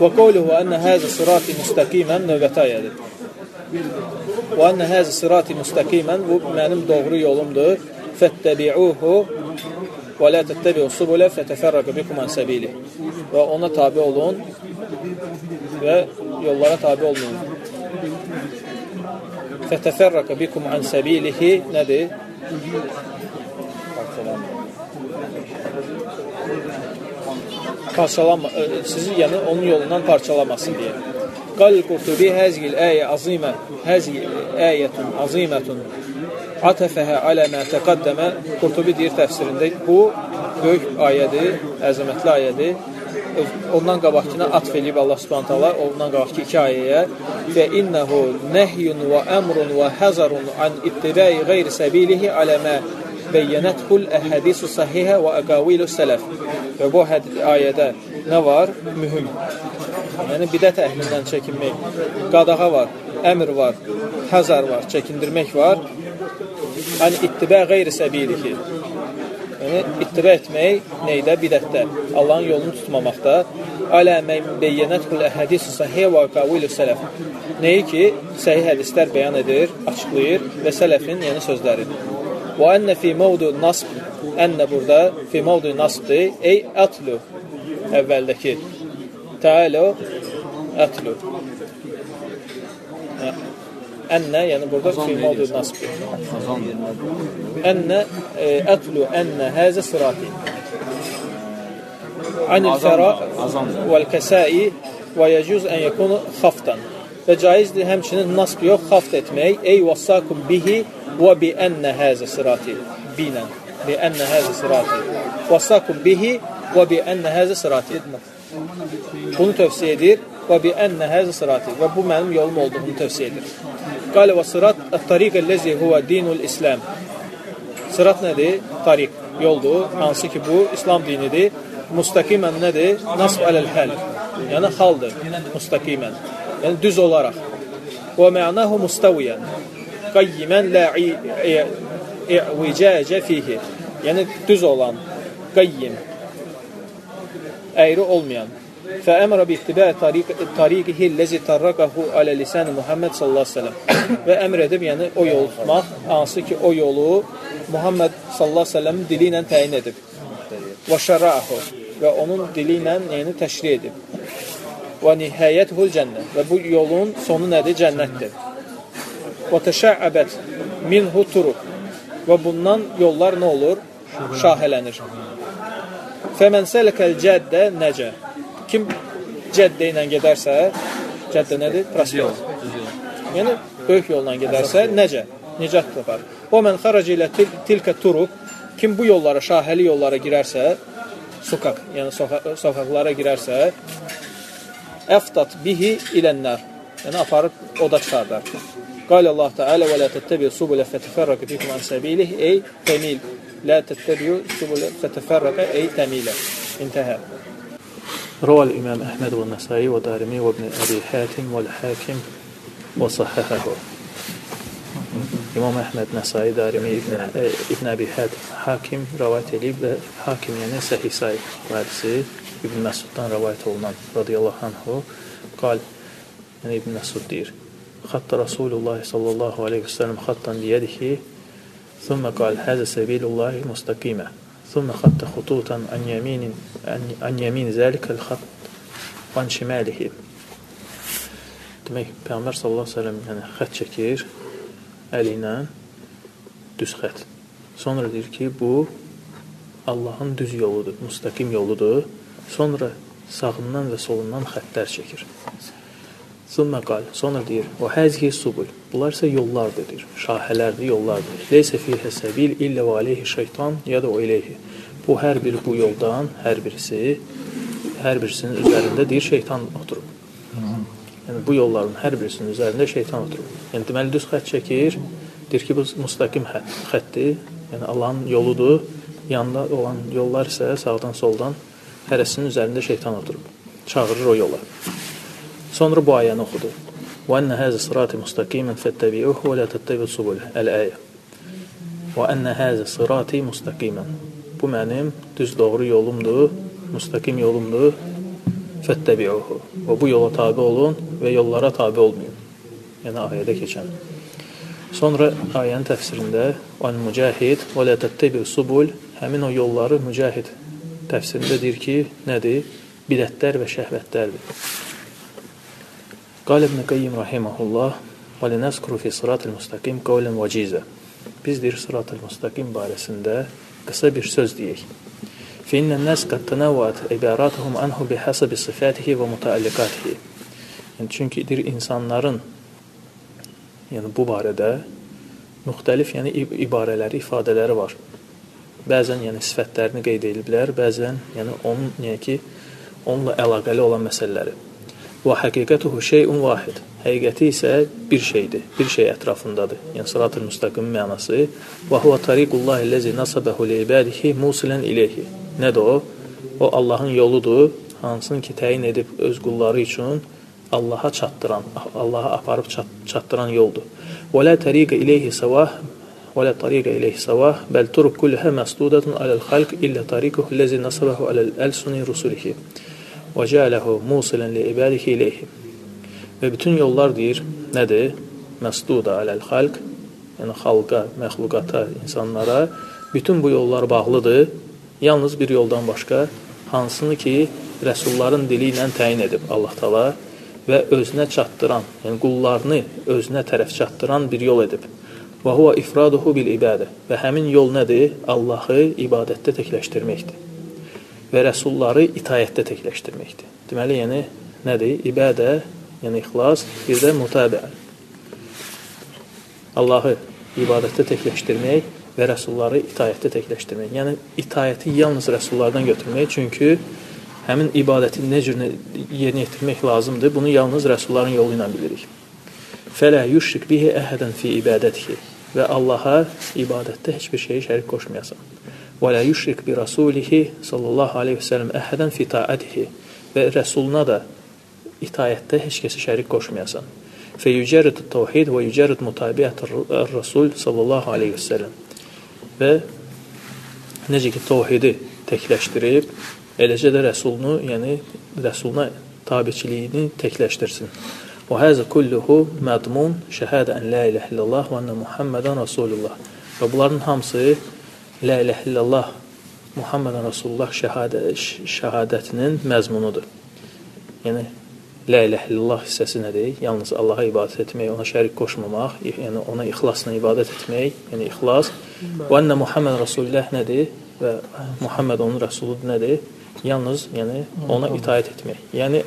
Və qavluhu və ənə həzə sırati müstəqimən növbəti ayədir. Və ənə həzə sırati müstəqimən, bu mənim doğru yolumdur. Fəttəbi'uhu və lə təttəbi'u subulə fətəfərrəqə bikum ən səbili. Və ona tabi olun və yollara tabi olmayın. Fətəfərrəqə bikum ən səbilihi nədir? Parçalanma, sizi yəni onun yolundan parçalamasın deyə. Qalil Qurtubi həzgil əyə azimə, həzgil əyətun azimətun atəfəhə alə mə təqəddəmə. Qurtubi deyir təfsirində, bu böyük ayədir, əzəmətli ayədir. Ondan qabaqkına atf eləyib Allah Subhanahu taala, ondan qabaqki iki ayəyə və innəhu nəhyun və əmrun və həzarun an ittibai qeyri səbilihi alə mə beyyənəthul əhədisu sahihə və əqavilu sələf. Və bu ayədə nə var? Mühüm. Yəni, bidət əhlindən çəkinmək. Qadağa var, əmr var, həzar var, çəkindirmək var. Yəni, ittibə qeyri səbilihi. Yəni, ittibə etmək neydə? Bidətdə. Allahın yolunu tutmamaqda. Alə mən beyyənəthul əhədisu sahihə və əqavilu sələf. Neyi ki, səhih hədislər bəyan edir, açıqlayır və sələfin yeni sözləri. Və ənə fi mavdu nasb, ənə burada fi mavdu nasbdir, ey ətlu, əvvəldəki təalə ətlu. Ənə, yəni burada fi mavdu nasbdir. Ənə, ətlu, ənə, həzə sırati. Anil fəra vəl-kəsai və yəcüz ən yəkunu xaftan. Və caizdir həmçinin nasb yox, xaft etmək, ey vassakum bihi və bi ənə həzə sırati. Binən. Bi ənə həzə sırati. Vassakum bihi və bi ənə həzə sırati. Bunu tövsiyə edir. Və bi ənə həzə sırati. Və bu mənim yolum olduğunu tövsiyə edir. Qalə və sırat ət-tariqə ləzi huvə dinul İsləm. Sırat nədir? Tariq. Yoldur. Hansı ki bu İslam dinidir. Mustaqimən nədir? Nasb ələl-həl. Yəni xaldır. Mustaqimən. Yəni düz olaraq. Və mə'nahu mustaviyən. Qayyimən lə i'vicəcə fihi. Yəni düz olan, qayyim, əyri olmayan. Fəəmrə bi ittibə tariqihi ləzi tarraqəhu alə lisan Muhammed sallallahu aleyhi ve sellem. Və əmr edib, yəni o yolu tutmaq, hansı ki o yolu Muhammed sallallahu aleyhi ve sellemin dili ilə təyin edib. Və şərrəəhu. Və onun dili ilə yəni təşri edib. Və nihayəthul cənnə. Və bu yolun sonu nədir? Cənnətdir. Və təşəəbət minhu turuq. Və bundan yollar nə olur? Şahələnir. Fəmən sələkəl cəddə nəcə. Kim cəddə ilə gedərsə, cəddə nədir? Prospekt. Yəni, böyük yolla gedərsə, necə? Nicat tapar. O mən xarac ilə tilkə turuq. Kim bu yollara, şahəli yollara girərsə, sokaq, yəni sokaqlara girərsə, əftat bihi ilənlər. Yəni, aparıb oda çıxardar. Qal Allah Teala və la təttəbiyu subulə fətəfərrəqə fikum an səbilih ey təmil. La təttəbiyu subulə fətəfərrəqə ey təmilə. İntəhə. Rəvəl İmam Əhməd və Nəsai və Darimi və İbn Əbi Hatim və L-Hakim və Sahəhəhu. İmam Əhməd, Nəsai, Darimi, İbn Əbi Hakim rəvayət edib və Hakim yəni səhih sayıb. Bu hədisi İbn Məsuddan rəvayət olunan radiyallahu anhu qal, yəni İbn Məsud deyir. خط رسول الله صلى الله عليه وسلم خطا بيده ثم قال هذا سبيل الله مستقيمة ثم خط خطوطا عن يمين ذلك الخط وعن شماله. Demək, Peyğəmbər sallallahu əleyhi və səlləm yəni xətt çəkir əli ilə, düz xətt. Sonra deyir ki, bu Allahın düz yoludur, müstəqim yoludur. Sonra sağından və solundan xəttlər çəkir. Sonra deyir, o həzhi subul. Bunlar isə yollardır, deyir. Şahələrdir, yollardır. Leysə fihə səbil illə və aleyhi şeytan ya da o ileyhi. Bu, hər biri bu yoldan, hər birisinin üzərində deyir, şeytan oturub. Yəni, bu yolların hər birisinin üzərində şeytan oturub. Yəni, deməli, düz xətt çəkir, deyir ki, bu müstəqim xətdir. Yəni, Allahın yoludur. Yanında olan yollar isə sağdan, soldan hərəsinin üzərində şeytan oturub. Çağırır o yola. Sonra bu ayəni oxudu. وَأَنَّ هَذَا صِرَاطِ مُسْتَقِيمًا فَاتَّبِعُوهُ وَلَا تَتَّبِعُوا السُّبُلَ الْآيَةِ وَأَنَّ هَذَا صِرَاطِ مُسْتَقِيمًا. Bu mənim düz doğru yolumdur, müstəqim yolumdur. fəttəbi'uhu. Və bu yola tabi olun və yollara tabi olmayın. Yəni ayədə keçən. Sonra ayənin təfsirində "Vel-mücahid və la təttəbi'us subul" həmin o yolları mücahid təfsirində deyir ki, nədir? Bidətlər və şəhvətlərdir. Qal İbn Qayyim rahimehullah və lenəzkuru fi sıratil müstəqim qawlan vacizə. Biz deyir sıratil müstəqim barəsində qısa bir söz deyək. فإن الناس قد تنوعت عباراتهم عنه بحسب صفاته və mutaalliqatihi. Yəni çünki insanların bu barədə müxtəlif ibarələri, ifadələri var. Bəzən sifətlərini qeyd ediblər, bəzən onunla əlaqəli olan məsələləri. Və həqiqətuhu şeyun vahid. Həqiqəti isə bir şeydir, bir şey ətrafındadır. Yəni sırat-ı müstəqim mənası və huwa tariqullahi allazi nasabahu li ibadihi musilan ilayhi. Nədir o? O Allahın yoludur, hansını ki təyin edib öz qulları üçün Allaha çatdıran, Allaha aparıb çatdıran yoldur. Və la tariqa ilayhi sawah və la tariqa ilayhi sawah bel turuq kulluha masdudatun alal xalq illa tariquhu allazi nasabahu alal alsuni rusulihi və ca'alahu musilan li ibadihi ilayhi. Və bütün yollar deyir, nədir? Məsduda aləl xalq, yəni xalqa, məxluqata, insanlara bütün bu yollar bağlıdır. Yalnız bir yoldan başqa, hansını ki rəsulların dili ilə təyin edib Allah Taala və özünə çatdıran, yəni qullarını özünə tərəf çatdıran bir yol edib. Və huwa ifraduhu bil ibadə. Və həmin yol nədir? Allahı ibadətdə təkləşdirməkdir. Və rəsulları itayətdə təkləşdirməkdir. Deməli, nədir? İbadə, yəni ixlas, bir də mütabiə. Allahı ibadətdə təkləşdirmək və rəsulları itayətdə təkləşdirmək. Yəni, itayəti yalnız rəsullardan götürmək, çünki həmin ibadəti nə cür yerinə yetirmək lazımdır, bunu yalnız rəsulların yolu ilə bilirik. Fələ yüşrik bihi əhədən fi ibadətihi. Və Allaha ibadətdə heç bir şeyi şərik qoşmayasan. Və lə yüşrik bi rasulihi sallallahu aleyhi və səlləm əhədən fi taatihi. Və rəsuluna da itayətdə heç kəsi şərik qoşmayasan. Fə yücərid təvhid və yücərid mutabiət Rasul sallallahu aleyhi və səlləm. Və necə ki təvhidi təkləşdirib, eləcə də rəsulunu, yəni rəsuluna tabiçiliyini təkləşdirsin. Və həzə kulluhu mədmun şəhədə ən la iləhə illallah və ənə Muhammedən Rasulullah. Və bunların hamısı la iləhə illallah Muhammedən Rasulullah şəhadətinin məzmunudur. Yəni, la iləhə illallah hissəsi nədir? Yalnız Allaha ibadət etmək, ona şərik qoşmamaq, yəni ona ixlasla ibadət etmək, yəni ixlas. Və ənə Muhammed Rasulullah nədir? Və Muhammed onun Rəsuludur nədir? Yalnız ona itayət etmək. Yəni,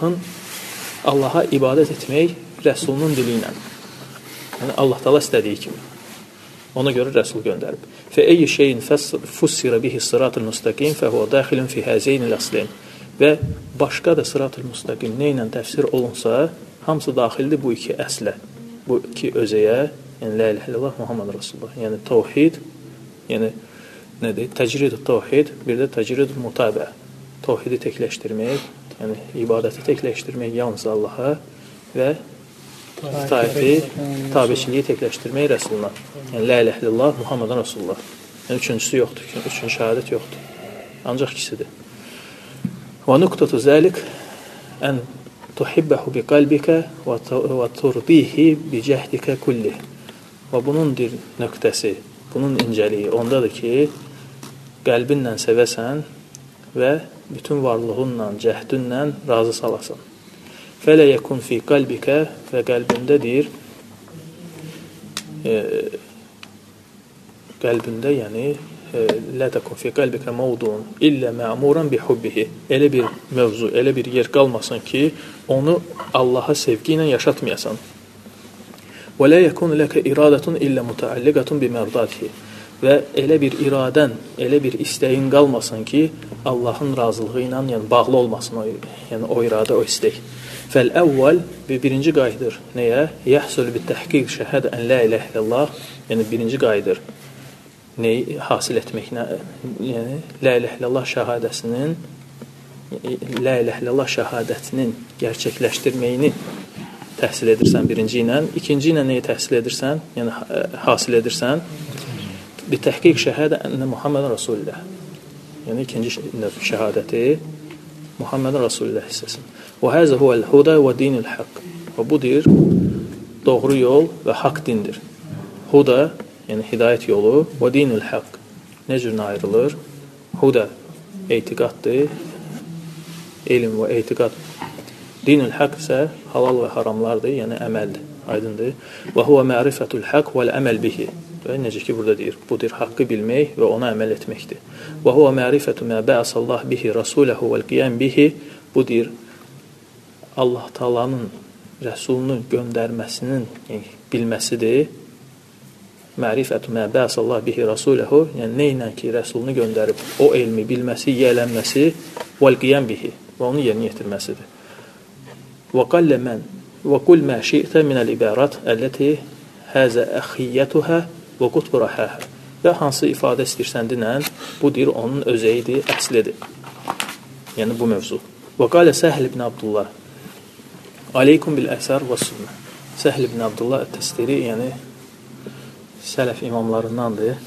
Allaha ibadət etmək Rəsulunun dili ilə. Yəni, Allah Taala istədiyi kimi. Ona görə Rəsul göndərib. Fə eyyi şeyin fussirə bihi sırat-ı müstəqim fə huvə daxilin fi həzeynil əslin. Və başqa da sırat-ı müstəqim nə ilə təfsir olunsa, hamısı daxildir bu iki əslə, bu iki özəyə, yəni la iləhə illallah Muhammed Rasulullah. Yəni, təvhid, yəni nədir? Təcrid-ü təvhid, bir də təcrid-ü mutabə. Təvhidi təkləşdirmək, yəni ibadəti təkləşdirmək yalnız Allaha və itayəti, tabiçiliyi təkləşdirmək Rəsuluna. Yəni, la iləhə illallah Muhammedən Rasulullah. Yəni, üçüncüsü yoxdur, üçüncü şəhadət yoxdur. Ancaq ikisidir. Və nüqtatu zəlik ən tuhibbəhu bi qalbikə və turdihi bi cəhdikə kullih. Və bunun nöqtəsi, bunun incəliyi ondadır ki, qəlbinlə sevəsən və bütün varlığınla, cəhdinlə razı salasan. Fələ yəkun fi qalbikə və qəlbindədir, qəlbində, yəni lə təkun fi qalbikə mavdun illə mə'muran bi hubbihi. Elə bir mövzu, elə bir yer qalmasın ki, onu Allaha sevgi ilə yaşatmayasan. Və lə yəkun ləkə iradətun illə mutaalliqatun bi mərdatihi. Və elə bir iradən, elə bir istəyin qalmasın ki, Allahın razılığı ilə bağlı olmasın o iradə, o istək. Fəl-əvvəl birinci qayıdır nəyə? Yəhsul bi-təhqiq şəhədə ən la iləhə illallah. Yəni, birinci qayıdır nəyi hasil etməklə? Yəni, la iləhə illallah şəhadəsinin, la iləhə illallah şəhadətinin gerçəkləşdirməyini təhsil edirsən birinci ilə. İkinci ilə nəyi təhsil edirsən? Yəni, hasil edirsən? Bi-təhqiq şəhədə ənə Muhammedən Rasulullah. Yəni, ikinci növ şəhadəti Muhammedin Rasulullah hissəsini. Və həzə huvəl huda və dinul haqq. Və budur doğru yol və haqq dindir. Huda, yəni hidayət yolu və dinul haqq. Nə cür ayrılır? Huda etiqaddır, elm və etiqad. Dinul haqq isə halal və haramlardır, yəni əməldir, aydındır. Və huvə ma'rifatul haqq vəl əməl bihi. Və necə ki, burada deyir, budur haqqı bilmək və ona əməl etməkdir. Və huvə ma'rifatu mə bə'asallah bihi rasuləhu vəl qiyam bihi. Budur Allah Taala'nın Rəsulunu göndərməsinin bilməsidir. Ma'rifatu mə bə'asallah bihi rasuləhu, yəni nə ilə ki, Rəsulunu göndərib o elmi bilməsi, yiyələnməsi vəl qiyam bihi və onu yerinə yetirməsidir. Və qallə mən və qul mə şi'tə minəl ibarat əlləti həzə əxiyyətuhə və qutbu rəhəhə. Və hansı ifadə istəyirsən dinən, bu deyir, onun özəyidir, əslidir. Yəni, bu mövzu. Və qalə Səhl ibn Abdullah aleykum bil əsər və sünnə. Səhl ibn Abdullah təstiri, yəni sələf imamlarındandır.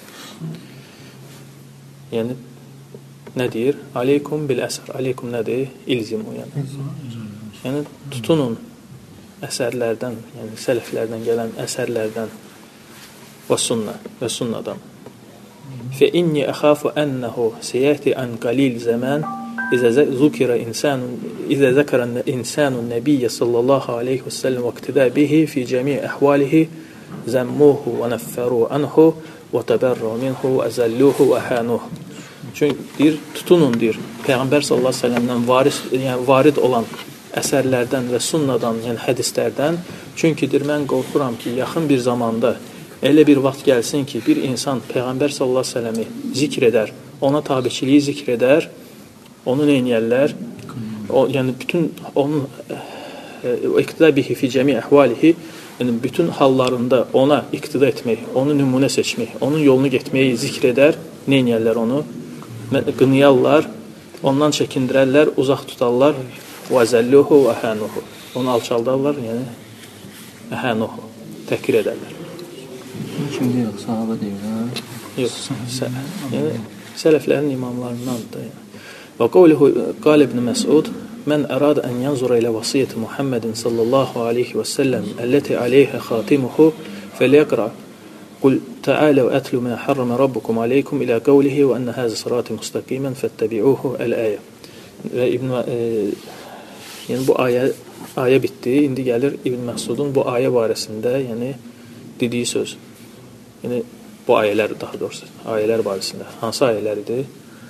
Yəni, nə deyir? Aleykum bil əsər. Aleykum nədir? İlzimu, yəni. Yəni, tutunun əsərlərdən, yəni sələflərdən gələn əsərlərdən və sünnə və sünnadan. Fə inni əxafu ənəhu seyəti ən qalil zəmən izə zəkərə insanun nəbiyyə sallallahu aleyhi və səlləm və iqtidə bihi fi cəmi əhvalihi zəmmuhu və nəffəru anhu və təbərru minhu və əzəlluhu və hənuhu. Çünki deyir, tutunun deyir, Peyğəmbər sallallahu aleyhi və səlləmdən varid olan əsərlərdən və sunnadan, yəni hədislərdən. Çünki deyir, mən qorxuram ki, yaxın bir zamanda elə bir vaxt gəlsin ki, bir insan Peyğəmbər sallallahu əleyhi və səlləmi zikr edər, ona tabiçiliyi zikr edər, onu neynəyərlər? Yəni bütün onun iqtida bihi fi cəmi əhvalihi, yəni bütün hallarında ona iqtida etmək, onu nümunə seçmək, onun yolunu getməyi zikr edər, neynəyərlər onu? Qınıyarlar, ondan çəkindirərlər, uzaq tutarlar. Və zəlluhu və hənuhu. Onu alçaldarlar, yəni hənuhu. Təhqir edərlər. Kimdə yox, sahabə deyir, hə? Yox, yəni sələflərin imamlarındandır. Və qavluhu qal ibn Məsud mən ərad ən yanzura ilə vasiyyəti Muhammedin sallallahu aleyhi və səlləm əlləti aleyhə xatimuhu fəliyəqra qul təaləv ətlu mə harrama rabbukum aleykum ilə qavlihi və ənə həzə sırati müstəqimən fəttəbi'uhu əl-əyə. Və yəni bu ayə bitdi. İndi gəlir İbn Məsudun bu ayə barəsində, yəni dediyi söz. Yəni bu ayələr daha doğrusu, ayələr barəsində. Hansı ayələridir?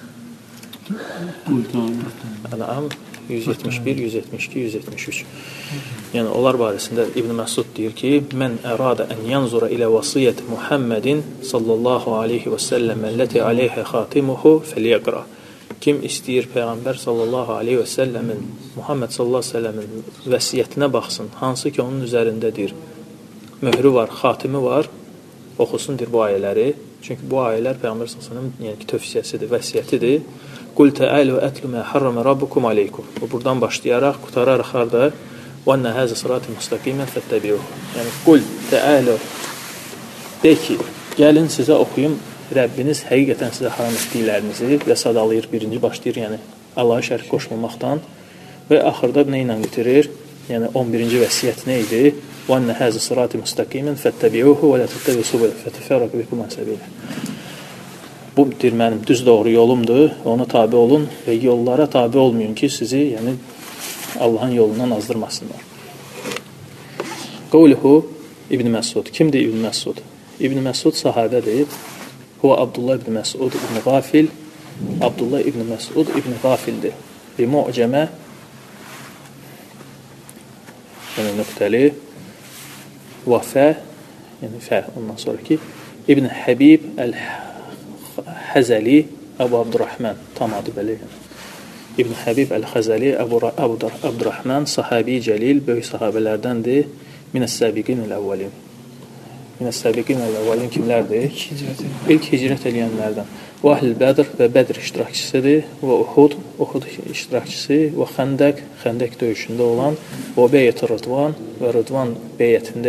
Ən'am 171, 172, 173. Yəni onlar barəsində İbn Məsud deyir ki, mən ərada ən yanzura ilə vasiyyəti Muhammedin sallallahu aleyhi və səlləm əlləti aleyhə xatimuhu fəliyəqra. Kim istəyir Peyğəmbər sallallahu aleyhi və səlləmin, Muhammed sallallahu aleyhi və səlləmin vəsiyyətinə baxsın, hansı ki onun üzərindədir, möhrü var, xatimi var, oxusundur bu ayələri. Çünki bu ayələr Peyğəmbər sallallahu aleyhi və səlləmin yəni ki, tövsiyəsidir, vəsiyyətidir. Qul təəlu ətlu mə harrama rabbukum aleykum. Bu buradan başlayaraq, qutararaq harda və ənə həzə sırati müstəqimən fəttəbi'uhu. Yəni qul təəlu de ki, gəlin sizə oxuyum, Rəbbiniz həqiqətən sizə haram etdiklərinizi və sadalayır. Birinci başlayır, yəni Allaha şərik qoşmamaqdan və axırda nə ilə bitirir? Yəni 11-ci vəsiyyət nə idi? Və ənə həzə sırati müstəqimən fəttəbi'uhu və lə təttəbi'u subula fətəfərraqu bikum an səbilə. Bu deyir, mənim düz doğru yolumdur, ona tabe olun və yollara tabe olmayın ki, sizi yəni Allahın yolundan azdırmasınlar. Qavluhu İbn Məsud. Kimdir İbn Məsud? İbn Məsud sahabədir. Huwa Abdullah ibn Məsud ibn Qafil. Abdullah ibn Məsud ibn Qafildir. Bi mu'cəmə, yəni nöqtəli, və fə, yəni fə, ondan sonraki İbn Həbib Əl-Həzəli Əbu Abdurrahman, tam adı belə. İbn Həbib Əl-Həzəli Əbu Abdurrahman, sahabi cəlil, böyük sahabələrdəndir. Minəs-səbiqin əl-əvvəlin. Minəs-səbiqin əl-əvvəlin kimlərdir? İlk hicrət eləyənlərdən. Və Əhl-Bədr və Bədr iştirakçısıdır. Və Uhud iştirakçısı. Və Xəndək döyüşündə olan. Və Beyyət-i Rıdvan və Rıdvan beyyətində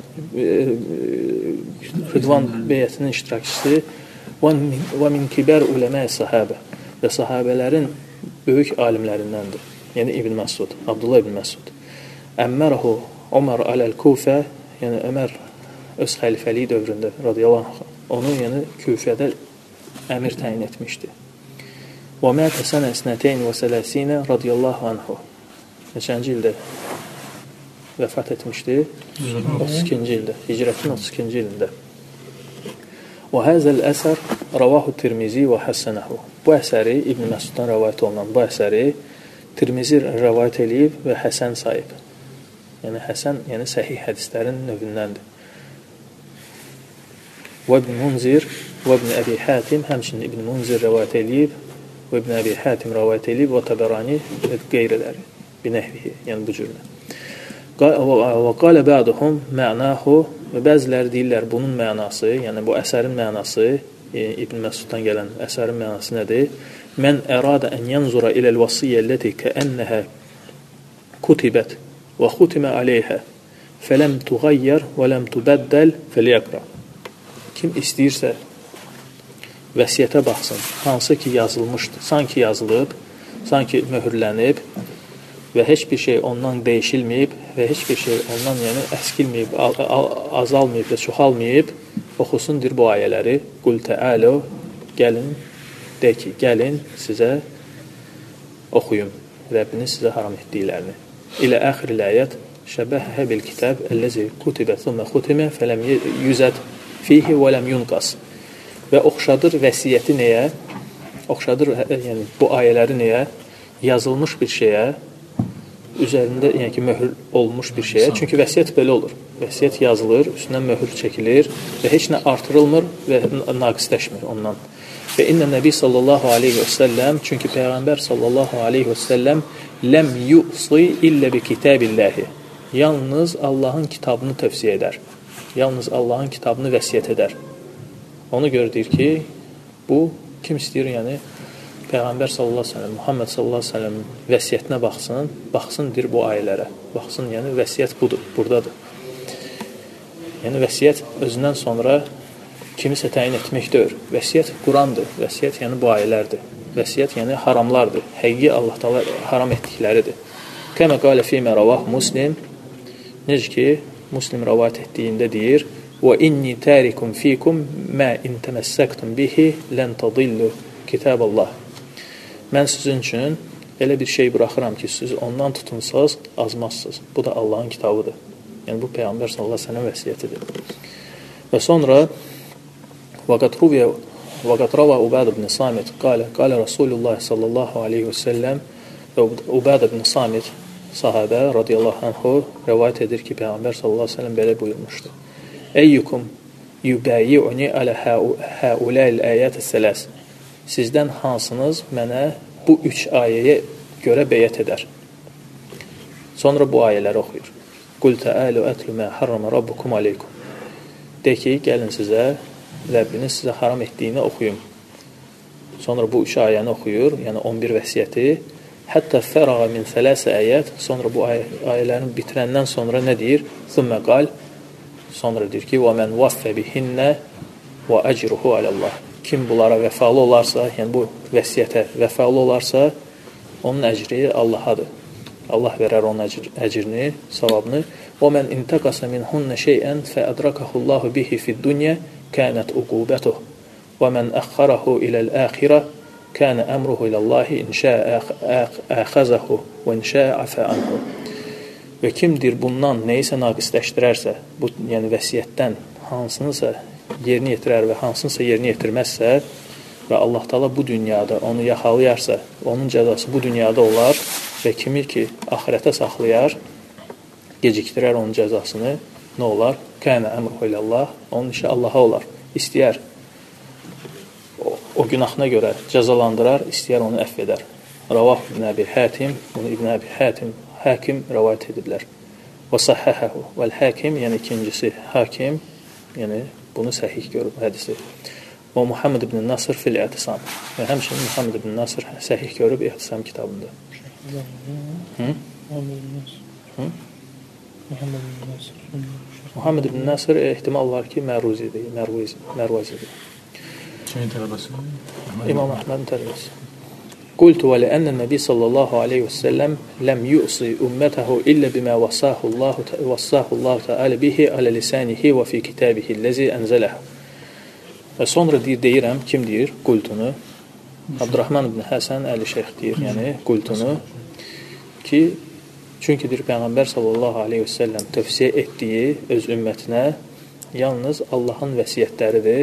Rıdvan beyyətinin iştirakçısı. Və min kibər uləmə-i sahabə və sahabələrin böyük alimlərindəndir. Yəni İbn Məsud, Abdullah ibn Məsud. Əmmərəhu Ömər aləl-Kufə, yəni Ömər öz xəlifəliyi dövründə radiyallahu anh, onu yəni Küfədə əmir təyin etmişdi. Və mətə sənə əsnətəyn və sələsinə radiyallahu anhu. Neçənci ildə vəfat etmişdi? 32-ci ildə. Hicrətin 32-ci ilində. Və həzəl əsər ravahu Tirmizi və həssənəhu. Bu əsəri, İbn Məsuddan rəvayət olunan bu əsəri Tirmizi rəvayət eləyib və həsən sayıb. Yəni həsən, yəni səhih hədislərin növündəndir. Və İbn Munzir və İbn Əbi Hətim, həmçinin İbn Munzir rəvayət eləyib və İbn Əbi Hətim rəvayət eləyib və Təbərani və qeyriləri binəhvihi, yəni bu cürlə. Və qalə bəduhum mənahu, və bəziləri deyirlər bunun mənası, yəni bu əsərin mənası, İbn Məsuddan gələn əsərin mənası nədir? Mən əradə ən yanzura iləl vasiyyə ləti kəənnəhə kutibət və xutimə aleyhə fələm tuğayyər və ləm tubəddəl fəliyəqra. Kim istəyirsə vəsiyyətə baxsın, hansı ki yazılmışdır, sanki yazılıb, sanki möhürlənib və heç bir şey ondan dəyişilməyib və heç bir şey ondan yəni əskilməyib, azalmayıb və çoxalmayıb, oxusundur bu ayələri. Qul təələ, gəlin, de ki, gəlin sizə oxuyum Rəbbiniz sizə haram etdiklərini. İlə əxiril ayət şəbəhə bil kitab əlləzi kutibə thumma xutimə fələm yüzəd fihi və ləm yunqas. Və oxşadır vəsiyyəti nəyə? Oxşadır yəni bu ayələri nəyə? Yazılmış bir şeyə, üzərində yəni ki, möhür olmuş bir şeyə. Çünki vəsiyyət belə olur. Vəsiyyət yazılır, üstündən möhür çəkilir və heç nə artırılmır və naqisləşmir ondan. Və innə Nəbi sallallahu aleyhi və səlləm, çünki Peyğəmbər sallallahu aleyhi və səlləm ləm yu'si illə bi kitabillahi. Yalnız Allahın kitabını tövsiyə edər. Yalnız Allahın kitabını vəsiyyət edər. Ona görə deyir ki, bu kim istəyir, yəni Peyğəmbər sallallahu aleyhi ve sellem, Muhammed sallallahu aleyhi ve sellem vəsiyyətinə baxsın, baxsındır bu ayələrə. Baxsın, yəni vəsiyyət budur, buradadır. Yəni vəsiyyət özündən sonra kimisə təyin etmək deyil. Vəsiyyət Qurandır, vəsiyyət yəni bu ayələrdir. Vəsiyyət yəni haramlardır, həqiqi Allah Taala haram etdikləridir. Kəmə qalə fīmə ravah Muslim, necə ki, Muslim rəvayət etdiyində deyir, və inni tərikum fikum mə in təməssəktum bihi lən tadillu kitab Allah. Mən sizin üçün elə bir şey buraxıram ki, siz ondan tutunsanız, azmazsınız. Bu da Allahın kitabıdır. Yəni, bu Peyğəmbər sallallahu aleyhi ve sellem vəsiyyətidir. Və sonra vəqət rava Ubad ibn Samit qalə Rasulullah sallallahu aleyhi ve sellem və Ubad ibn Samit sahabə radiyallahu anhu rəvayət edir ki, Peyğəmbər sallallahu aleyhi ve sellem belə buyurmuşdur. Əyyukum yubəyi'uni alə həuləl əyət-i sələs. Sizdən hansınız mənə bu 3 ayəyə görə beyət edər? Sonra bu ayələri oxuyur. Qul təəlu ətlu mə harrama rabbukum aleykum. De ki, gəlin sizə, Rəbbiniz sizə haram etdiyini oxuyum. Sonra bu 3 ayəni oxuyur, yəni 11 vəsiyyəti. Hətta fərağa min thələsə ayət, sonra bu ayələrini bitirəndən sonra nə deyir? Thumma qal, sonra deyir ki, və mən vaffə bihinnə və əcruhu aləllah. Kim bunlara vəfalı olarsa, yəni bu vəsiyyətə vəfalı olarsa, onun əcri Allahadır. Allah verər onun əcrini, savabını. Və mən intəqasa minhunnə şeyən fəədraqəhullahu bihi fid-dunya kənət uqubətuh. Və mən əxxarahu iləl-əxirə kənə əmruhu iləllahi inşə əxəzəhu və inşə əfə anhu. Və kimdir bundan neysə naqisləşdirərsə, bu yəni vəsiyyətdən hansınısa yerinə yetirər və hansınsa yerinə yetirməzsə və Allah Taala bu dünyada onu yaxalayarsa, onun cəzası bu dünyada olar və kimi ki, axirətə saxlayar, gecikdirər onun cəzasını, nə olar? Kənə əmruhu ilallah, onun işi Allaha olar. İstəyər o günahına görə cəzalandırar, istəyər onu əfv edər. Ravah ibn Əbi Hətim, bunu İbn Əbi Hətim, Həkim rəvayət ediblər. Və səhəhəhu, vəl-Həkim, yəni ikincisi Hakim, yəni bunu səhih görüb hədisi. Və Muhammed ibn Nasr fil-İ'tisam. Və həmçinin Muhammed ibn Nasr səhih görüb İ'tisam kitabında. Muhammed ibn Nasr ehtimal var ki, Mərvazidir. Kimin tələbəsi? İmam Əhmədin tələbəsi. Qultu və ləənnən nəbi sallallahu aleyhi və səlləm ləm yu'si ümmətəhu illə bimə vassahullahu təalə bihi alə lisanihi və fi kitabihi ləzi ənzələh. Və sonra deyirəm, kim deyir? Qultunu. Abdurrahman ibn Həsən Əli Şeyx deyir, yəni qultunu ki, çünki deyir, Peyğəmbər sallallahu aleyhi və səlləm tövsiyə etdiyi öz ümmətinə yalnız Allahın vəsiyyətləridir.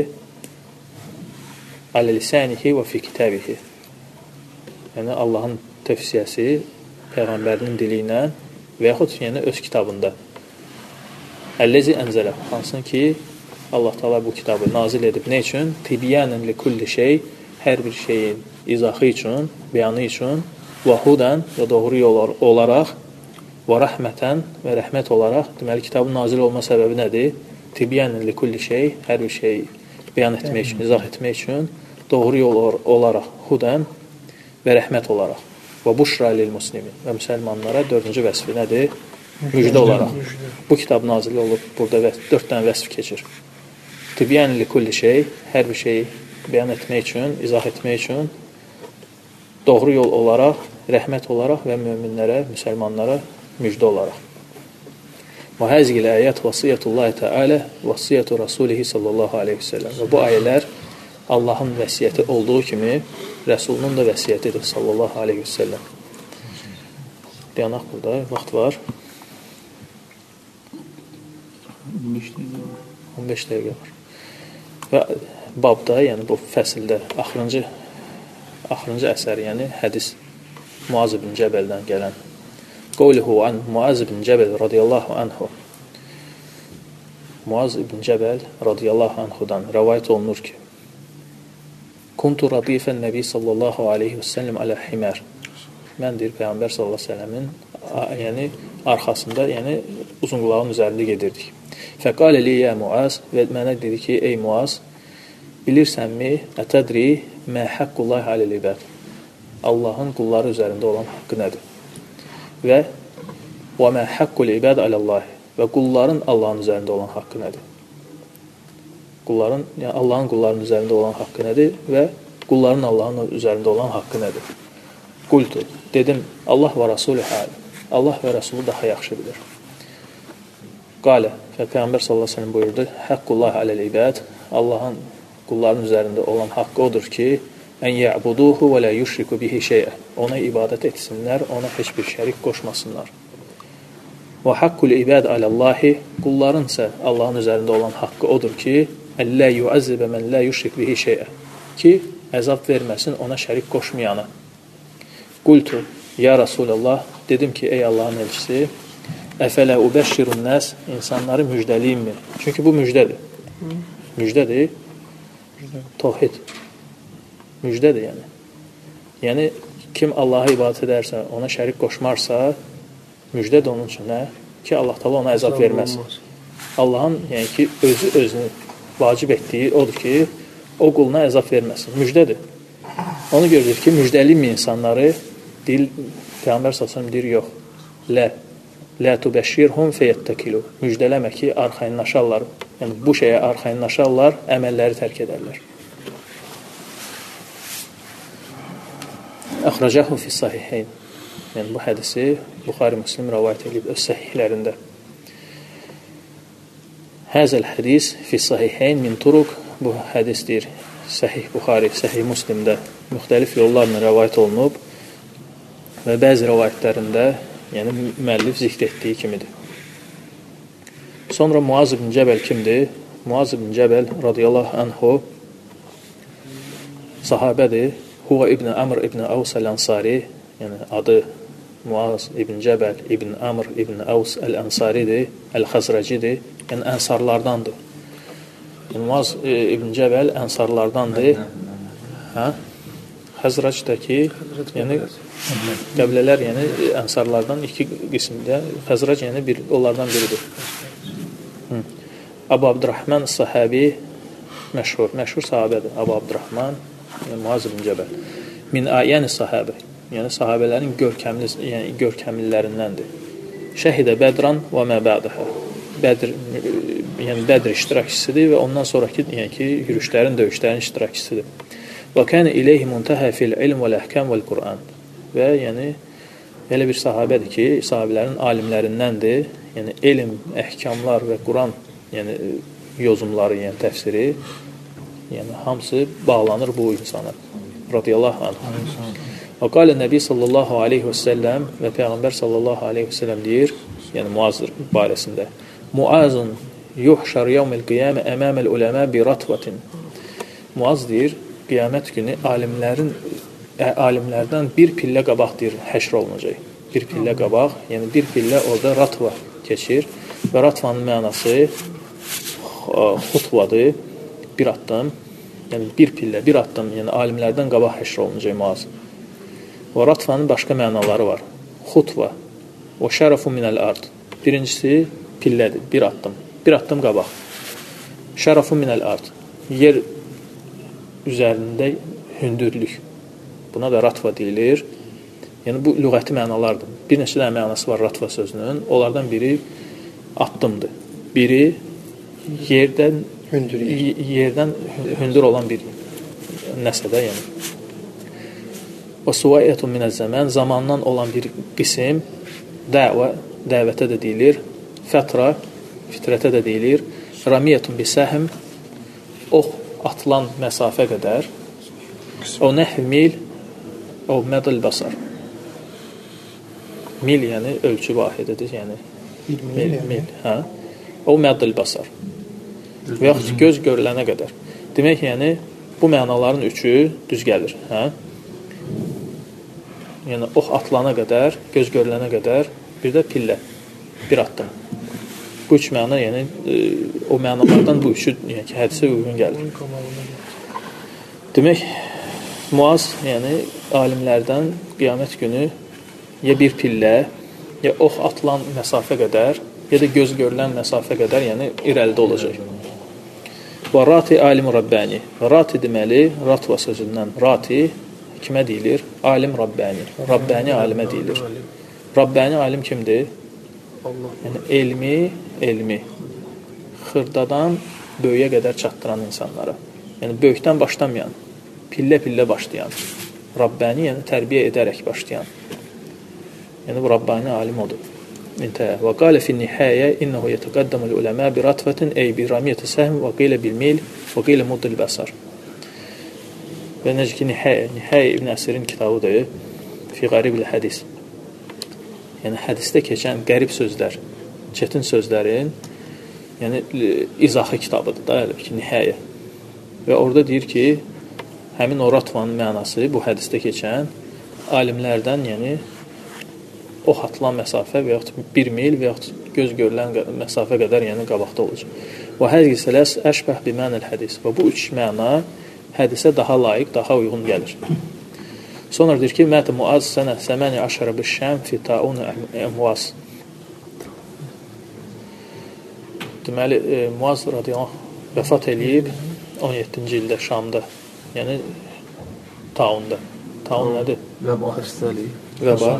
Alə lisanihi və fi kitabihi. Yəni, Allahın tövsiyəsi Peyğəmbərinin dili ilə və yaxud yəni, öz kitabında. Əlləzi ənzələ, hansın ki, Allah Teala bu kitabı nazil edib. Nə üçün? Tibyanən li kulli şey, hər bir şeyin izahı üçün, bəyanı üçün, və hudən və doğru yol olaraq, və rəhmətən və rəhmət olaraq, deməli, kitabın nazil olma səbəbi nədir? Tibyanən li kulli şey, hər bir şeyi bəyan etmək üçün, izah etmək üçün, doğru yol olaraq, hudən və rəhmət olaraq. Və buşra lil muslimin. Və müsəlmanlara dördüncü vəsfi nədir? Müjdə olaraq. Bu kitab nazil olub, burada 4 dənə vəsf keçir. Tibyan li kulli şey, hər bir şeyi bəyan etmək üçün, izah etmək üçün, doğru yol olaraq, rəhmət olaraq və möminlərə, müsəlmanlara müjdə olaraq. Və həzgil əyət vəsiyyətullahi təalə, vəsiyyətu rasulihi sallallahu aleyhi və səlləm. Və bu ayələr Allahın vəsiyyəti olduğu kimi Rəsulunun da vəsiyyətidir sallallahu aleyhi və səlləm. Dayanaq burada, vaxt var. 15 dəqiqə var. Və babda, yəni bu fəsildə axırıncı əsər, yəni hədis Muaz ibn Cəbəldən gələn. Qavluhu an Muaz ibn Cəbəl radiyallahu anhu. Muaz ibn Cəbəl radiyallahu anhudan rəvayət olunur ki, Kuntu radifən nəbi sallallahu aleyhi və səlləm alə himər. Mən deyir, Peyğəmbər sallallahu aleyhi və səlləmin yəni, arxasında, yəni uzun qulağın üzərində gedirdik. Fəqalə li yə Muaz və mənə dedi ki, ey Muaz, bilirsənmi, ətədri mə həqqullahi aləl ibəd. Allahın qulları üzərində olan haqqı nədir? Və mə həqqul ibəd aləllahi və qulların Allahın üzərində olan haqqı nədir? Yəni Allahın qullarının üzərində olan haqqı nədir və qulların Allahın üzərində olan haqqı nədir? Qultu, dedim, Allah və Rasulü halim. Allah və Rasulü daha yaxşı bilir. Qalə, Peyğəmbər sallallahu əleyhi və səlləm buyurdu, Haqqullah aləl ibəd, Allahın qulların üzərində olan haqqı odur ki, ən ya'buduhu və la yushriku bihi şey'ə. Ona ibadət etsinlər, ona heç bir şərik qoşmasınlar. Və haqqul ibad aləllahi, qulların isə Allahın üzərində olan haqqı odur ki, əllə yu'azzibə mən la yushrik bihi şey'ə. Ki, əzab verməsin ona şərik qoşmayana. Qultu, ya Rasulallah, dedim ki, ey Allahın elçisi, əfələ ubəşşirun nəs, insanları müjdəliyimmi? Çünki bu müjdədir. Müjdədir. Tavhid. Müjdədir, yəni. Yəni, kim Allaha ibadət edərsə, ona şərik qoşmarsa, müjdədir onun üçün, nə? Ki, Allah Teala ona əzab verməz. Allahın, yəni ki, özünü vacib etdiyi odur ki, o quluna əzab verməsin. Müjdədir. Onu görürük ki, müjdəliyimmi insanları? Peyğəmbər s.ə.v deyir, yox. Lə tubəşşirhum feyyəttəkilu. Müjdələmə ki, arxayınlaşarlar. Yəni, bu şeyə arxayınlaşarlar, əməlləri tərk edərlər. Əxrəcəhu fi sahiheyn. Yəni, bu hədisi Buxari Müslim rəvayət edib öz səhihlərində. Həzəl hədis fi sahiheyn min turuq. Bu hədisdir. Səhih Buxari, Səhih Müslimdə müxtəlif yollarla rəvayət olunub və bəzi rəvayətlərində yəni müəllif zikr etdiyi kimidir. Sonra Muaz ibn Cəbəl kimdir? Muaz ibn Cəbəl radiyallahu anhu sahabədir. Huva ibn Amr ibn Aws el-Ansari, yəni adı Muaz ibn Cəbəl ibn Amr ibn Aws el-Ansaridir, el-Xəzrəcidir, yəni ənsarlardandır. Yəni, Muaz ibn Cəbəl ənsarlardandır. Xəzrəcdəki, yəni qəbilələr, yəni ənsarlardan iki qismdə, Xəzrəc yəni onlardan biridir. Abu Abdurrahman sahabi məşhur sahabədir. Abu Abdurrahman, yəni Muaz ibn Cəbəl. Min ayəni sahabə, yəni sahabələrin görkəmlilərindəndir. Şəhidə Bədran və mə bədəhə. Yəni Bədr iştirakçisidir və ondan sonraki yəni ki, yürüşlərin, döyüşlərin iştirakçisidir. Və kənə iləyhi muntəhə fil ilm vəl-əhkəm vəl-Qur'an. Və yəni elə bir sahabədir ki, sahabələrin alimlərindəndir. Yəni elm, əhkamlar və Quran, yəni yozumları, yəni təfsiri, yəni hamısı bağlanır bu insana. Radiyallahu anh. Və qalə Nəbi sallallahu aleyhi və səlləm və Peyğəmbər sallallahu aleyhi və səlləm deyir, yəni Muaz barəsində. Muazın yuhşar yevmil qiyamə əməməl uləmə bi ratvatin. Muaz deyir, qiyamət günü alimlərdən bir pillə qabaq deyir, həşr olunacaq. Bir pillə qabaq, yəni bir pillə orada ratva keçir və ratvanın mənası xutvadır, bir addım, yəni bir pillə, bir addım, yəni alimlərdən qabaq həşr olunacaq Muaz. Və ratvanın başqa mənaları var. Xutva və şərəfu minəl ard. Birincisi pillədir, bir addım qabaq. Şərəfu minəl ard. Yer üzərində hündürlük. Buna da ratva deyilir. Yəni bu lüğəti mənalardır. Bir neçə də mənası var ratva sözünün. Onlardan biri addımdır. Biri yerdən hündür olan bir nəsədə, yəni. Və suvayyətun minəz-zəmən, zamandan olan bir qism, dəvətə də deyilir, fitrətə də deyilir, ramiyyətun bisəhm, ox atılan məsafə qədər, o nəhv mil, o mədl basar. Mil, yəni ölçü vahididir, yəni mil, hə? O mədl basar. Və yaxud göz görülənə qədər. Demək, yəni, bu mənaların üçü düz gəlir, hə? Yəni, ox atılana qədər, göz görülənə qədər, bir də pillə, bir addım. Bu üç məna, yəni, o mənalardan bu üçü, yəni, hədisə uyğun gəlir. Demək, Muaz, yəni, alimlərdən qiyamət günü ya bir pillə, ya ox atılan məsafə qədər, ya da göz görülən məsafə qədər, yəni, irəlidə olacaq. Və rati alim Rabbani. Rati deməli, ratva sözündən rati kimə deyilir? Alim Rabbani. Rabbani alimə deyilir. Rabbani alim kimdir? Yəni, elmi xırdadan böyüyə qədər çatdıran insanlara. Yəni, böyükdən başlamayan, pillə-pillə başlayan. Rabbani, yəni tərbiyə edərək başlayan. Yəni, bu Rabbani alim odur. انتهى وقال في النهاية إنه يتقدم العلماء برتفة أي برمية سهم وقيل بالميل وقيل مد البصر. Və necə ki, Nihayə İbnƏsirin kitabıdır, fi qərib hədis. Yəni, hədisdə keçən qərib sözlər, çətin sözlərin, yəni, izahı kitabıdır da, elə ki, Nihayə. Və orada deyir ki, həmin o ratvanın mənası, bu hədisdə keçən alimlərdən, yəni, ox atılan məsafə və yaxud 1 mil və yaxud göz görülən məsafə qədər, yəni qabaqda olacaq. Və həzgi sələs əşbəh bimənəl hədis. Və bu üç məna hədisə daha layiq, daha uyğun gəlir. Sonra deyir ki, Mətə Muaz sənə 18 bişşəm fi taun əmvaz. Deməli, Muaz radiyallahu vəfat eləyib 17-ci ildə Şamda, yəni taunda. Taun nədir? Vəba xəstəliyi. Vəba.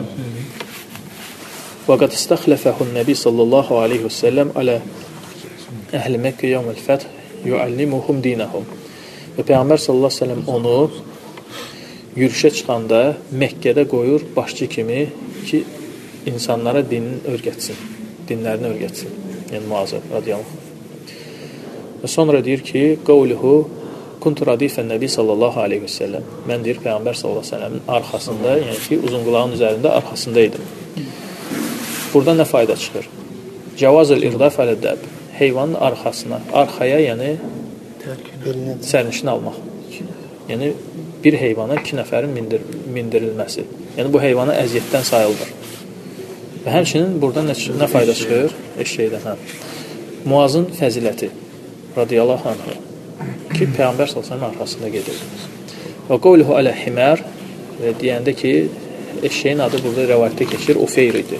وقد استخلفه النبي صلى الله عليه وسلم على أهل مكة يوم الفتح يعلمهم دينهم. Və Peyğəmbər sallallahu əleyhi və səlləm onu yürüşə çıxanda Məkkədə qoyur başçı kimi ki, insanlara dinini öyrətsin, dinlərini öyrətsin. Yəni Muazə radiyallahu. Və sonra deyir ki, qavluhu kuntu radifən nəbi sallallahu aleyhi və səlləm. Mən deyir Peyğəmbər sallallahu əleyhi və səlləmin arxasında, yəni ki, uzunqulağın üzərində arxasındaydım. Burada nə fayda çıxır? Cavazul irdaf əl-dəb. Heyvanın arxasına, arxaya, yəni sərnişin almaq. Yəni bir heyvana 2 nəfərin mindirilməsi. Yəni bu heyvana əziyyətdən sayılır. Və həmçinin burada nə fayda çıxır? Eşşəkdən, hə. Muazın fəziləti radiyallahu anh ki, Peyğəmbər sallallahu arxasında gedir. Və qavluhu alə himər və deyəndə ki, eşşəyin adı burada rəvayətdə keçir, Ufeyr idi.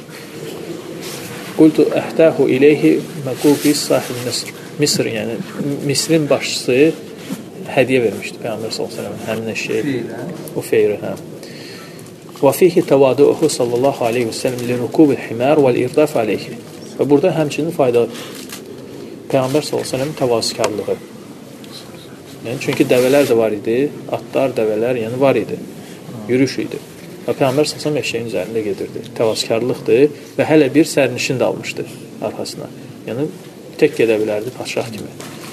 Qultu əhtəhu iləyhi məqubis sahib Misr. Misr, yəni Misrin başçısı hədiyyə vermişdi Peyğəmbər sallallahu həmin eşşəyi. Ufeyr, hə. Və fihi təvaduhu sallallahu aleyhi və səlləm li rukubil himər vəl irdaf aleyhi. Və burada həmçinin fayda Peyğəmbər sallallahu təvazükarlığı. Yəni, çünki dəvələr də var idi, atlar, dəvələr, yəni var idi, yürüyüş idi. Və Peyğəmbər səsəm eşeğin üzərində gedirdi. Təvazkarlıqdır və hələ bir sərnişin də almışdı arxasına. Yəni, tək gedə bilərdi padşah kimi.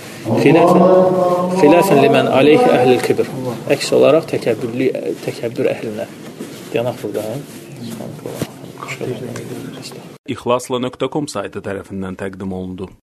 Xilafən limən aleyh əhlil kibir. Əks olaraq təkəbbür əhlinə. Yanaq burada. İxlasla.com saytı tərəfindən təqdim olundu.